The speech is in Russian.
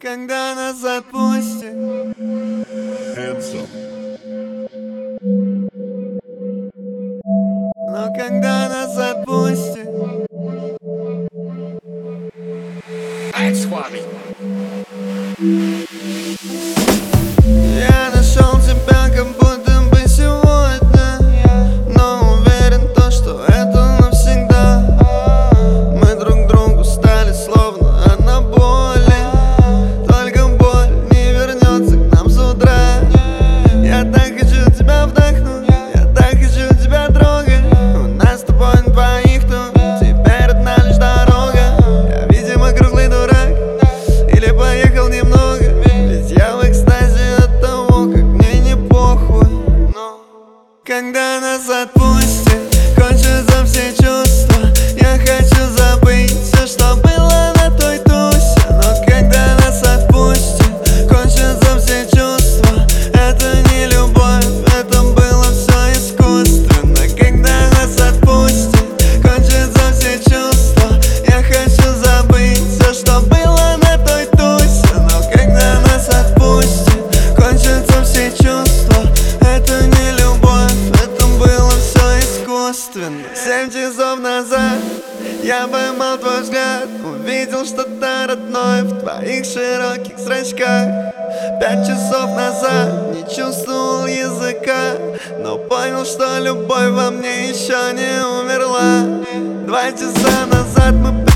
когда нас отпустит. Но когда нас отпустит, я нашел тебя как будто бы сегодня, но уверен то, что это навсегда. Мы друг другу стали словно анаболи, только боль не вернется к нам с утра. Я так хочу тебя вдохнуть, я так хочу тебя трогать. У нас с тобой на двоих тут, теперь одна лишь дорога. Я, видимо, круглый дурак, или поехал немного, ведь я в экстазе от того, как мне не похуй. Но когда нас отпустит, кончатся все чувства. Я хочу забыть все, что было на той тусе. Но когда нас отпустит, кончатся все чувства. Это не любовь, это было все искусственно. Когда нас отпустит, кончатся все чувства. Я хочу забыть все, что было на той тусе. Но когда нас отпустит, кончатся все чувства. Это не любовь, это было все искусственно. 7 часов назад я поймал твой взгляд, увидел что-то родное в твоих широких зрачках. 5 часов назад не чувствовал языка, но понял, что любовь во мне еще не умерла. 2 часа назад мы